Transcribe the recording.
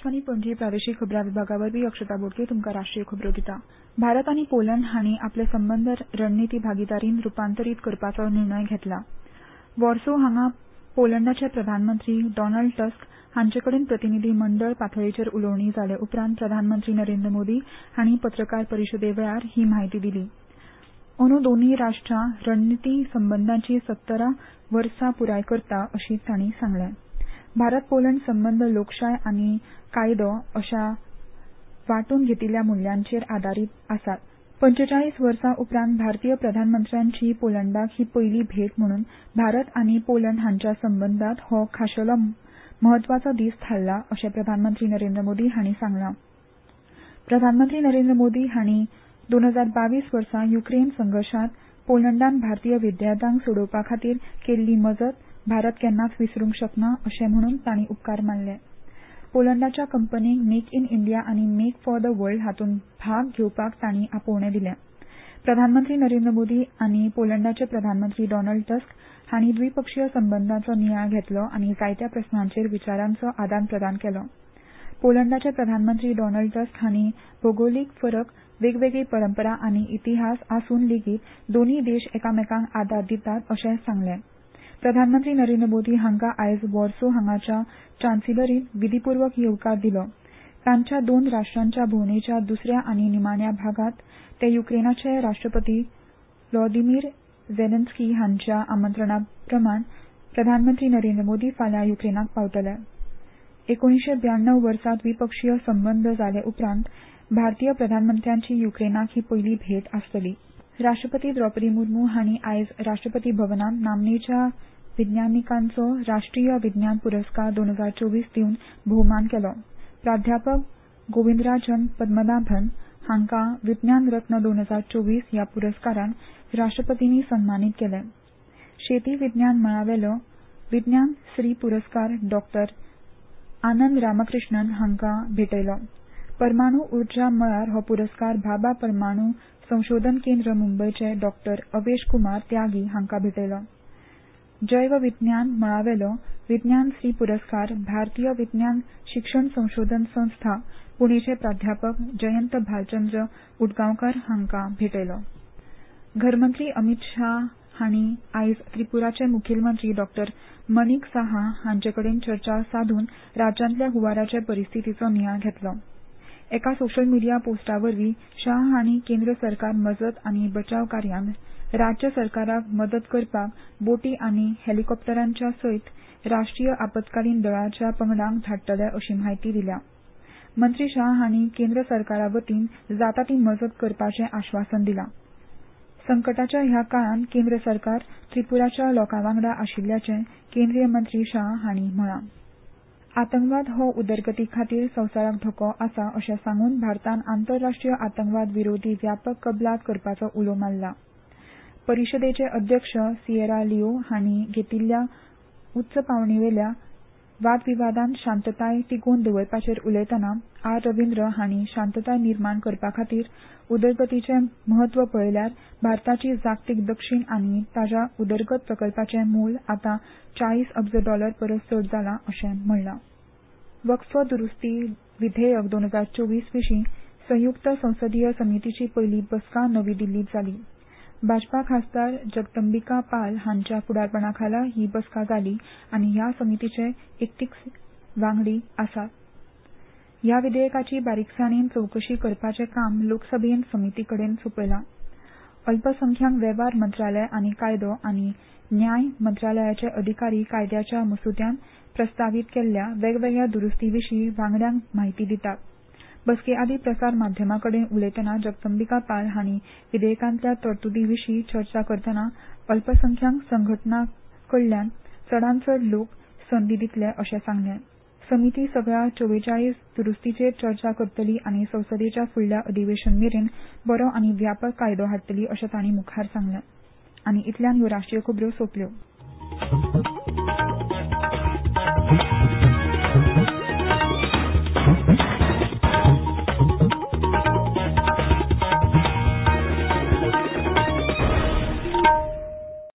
आकाशवाणी पणजी प्रादेशीक खबरां विभागा वरवीं अक्षता बोडके तुमकां राष्ट्रीय खबरो दिता। भारत आनी पोलंड हांणी आपले संबंद रणनीती भागीदारीत रुपांतरीत करपाचो निर्णय घेतला। वॉर्सो हांगा पोलंडाचे प्रधानमंत्री डॉनाल्ड टस्क हांचे कडेन प्रतिनिधी मंडळ पातळीचेर उलोवणी जाले उपरांत प्रधानमंत्री नरेंद्र मोदी हांणी पत्रकार परिशदे वेळार ही म्हायती दिली। अंदू दोनूय राष्ट्रां रणनीती संबंदांची 17 वर्सां पुराय करता अशें तांणी सांगलें। भारत पोलंड संबंद लोकशाय आनी कायदो अशा वांटून घेतिल्ल्या मुल्यांचेर आदारीत आसात। 45 वर्सां उपरांत भारतीय प्रधानमंत्र्यांची पोलंडाक ही पयली भेट म्हणून भारत आनी पोलंड हांच्या संबंदांत हो खाशेलो म्हत्वाचो दीस थारला अशें प्रधानमंत्री नरेंद्र मोदी हांणी सांगलां। प्रधानमंत्री नरेंद्र मोदी हांणी 2022 वर्सा युक्रेन संघर्शांत पोलंडान भारतीय विद्यार्थ्यांक सोडोवपा खातीर केल्ली मजत भारत केन्नाच विसरूंक शकना अशें म्हणून तांणी उपकार मानले। पोलंडाच्या कंपनींक मेक इन इंडिया आनी मेक फॉर द वर्ल्ड हातूंत भाग घेवपाक तांणी आपोवणें दिलें। प्रधानमंत्री नरेंद्र मोदी आनी पोलंडाचे प्रधानमंत्री डॉनाल्ड टस्क हांणी द्विपक्षीय संबंदांचो नियाळ घेतलो आनी जायत्या प्रस्नांचेर विचारांचो आदान प्रदान केलो। पोलंडाचे प्रधानमंत्री डॉनाल्ड टस्क हांणी भौगोलीक फरक, वेगवेगळी परंपरा आनी इतिहास आसून लेगीत दोनूय देश एकामेकांक आदार दितात अशें सांगलें। प्रधानमंत्री नरेंद्र मोदी हांकां आयज वॉर्सो हांगाच्या चान्सेलरींत विधीपूर्वक येवकार दिलो। तांच्या 2 राष्ट्रांच्या भोंवडेच्या दुसऱ्या आनी निमाण्या भागांत ते युक्रेनाचे राष्ट्रपती व्लादिमीर झेलेन्स्की हांच्या आमंत्रणा प्रमाण प्रधानमंत्री नरेंद्र मोदी फाल्यां युक्रेनाक पावतले। 1992 वर्सा द्विपक्षीय संबंद जाले उपरांत भारतीय प्रधानमंत्र्यांची युक्रेनाक ही पयली भेट आसतली। राष्ट्रपती द्रौपदी मुर्मू हांणी आयज राष्ट्रपती भवनांत नामनेच्या विज्ञानिकांचो राष्ट्रीय विज्ञान पुरस्कार 2024 दिवन भोवमान केलो। प्राध्यापक गोविंदराजन पद्मनाभन हांकां विज्ञान रत्न 2024 ह्या पुरस्कारान राष्ट्रपतींनी सन्मानीत केले। शेती विज्ञान मळावेलो विज्ञान श्री पुरस्कार डॉ. आनंद रामकृष्णन हांकां भेटयलो। परमाणु उर्जा मळार हो पुरस्कार भाभा परमाणु संशोधन केंद्र मुंबयचे डॉ. अवेश कुमार त्यागी हांकां भेटयलो। जैव विज्ञान मळावेलो विज्ञान श्री पुरस्कार भारतीय विज्ञान शिक्षण संशोधन संस्था पुणेचे प्राध्यापक जयंत भालचंद्र उडगांवकार हांकां भेटयलो। घरमंत्री अमित शाह हांणी आयज त्रिपुराचे मुखेलमंत्री डॉ. मनीक साहा हांचे कडेन चर्चा साधून राज्यांतल्या हुंवाराचे परिस्थितीचो नियाळ घेतलो। एका सोशल मिडिया पोस्टा वरवीं शाह हांणी केंद्र सरकार मजत आनी बचाव कार्यांत राज्य सरकाराक मदत करपाक बोटी आनी हेलिकॉप्टरांच्या सयत राष्ट्रीय आपतकालीन दळाच्या पंगडांक धाडटले अशी म्हायती दिल्या। मंत्री शाह हांणी केंद्र सरकारा वतीन जाता ती मजत करपाचें आश्वासन दिलां। संकटाच्या ह्या काळांत केंद्र सरकार त्रिपुराच्या लोकां वांगडा आशिल्ल्याचें केंद्रीय मंत्री शाह हांणी म्हळां। आतंकवाद हो उदरगती खातीर संवसाराक धोको आसा अशें सांगून भारतान आंतरराष्ट्रीय आतंकवाद विरोधी व्यापक कबलात करपाचो उलो मारला। परिशदेचे अध्यक्ष सियेरा लिओ हांणी घेतिल्ल्या उच्च पांवडीवेल्या वादविवादांत शांतताय तिगोवन दवरपाचेर उलयतना आर. रवींद्र हांणी शांतताय निर्माण करपा खातीर उदरगतीचें म्हत्व पळयल्यार भारताची जागतीक दक्षिण आनी ताच्या उदरगत प्रकल्पाचें मोल आतां $40 अब्ज परस चड जालां अशें म्हणलां। वक्फ दुरुस्ती विधेयक 2024 विशीं संयुक्त संसदीय समितीची पयली बसका नवी दिल्लींत जाली। भाजपा खासदार जगदंबिका पाल हांच्या फुडारपणा खाला ही बसका जाली आनी ह्या समितीचे 31 वांगडी आसात। ह्या विधेयकाची बारीकसाणेन चवकशी करपाचें काम लोकसभेन समिती कडेन सोपयलां। अल्पसंख्यांक वेव्हार मंत्रालय आनी कायदो आनी न्याय मंत्रालयाचे अधिकारी कायद्याच्या मसुद्यांत प्रस्तावीत केल्ल्या वेगवेगळ्या दुरुस्ती विशीं वांगड्यांक म्हायती दितात। बसके आदीं प्रसार माध्यमां कडेन उलयतना जगदंबिका पाल हांणी विधेयकांतल्या तरतुदी विशीं चर्चा करतना अल्पसंख्यांक संघटनां कडल्यान चडांत चड लोक संदी दितले अशें सांगलें। समिती सगळ्या 44 दुरुस्तींचेर चर्चा करतली आनी संसदेच्या फुडल्या अधिवेशन मेरेन बरो आनी व्यापक कायदो हाडटली अशें तांणी मुखार सांगलें। आनी इतल्यान ह्यो राष्ट्रीय खबरो सोंपल्यो।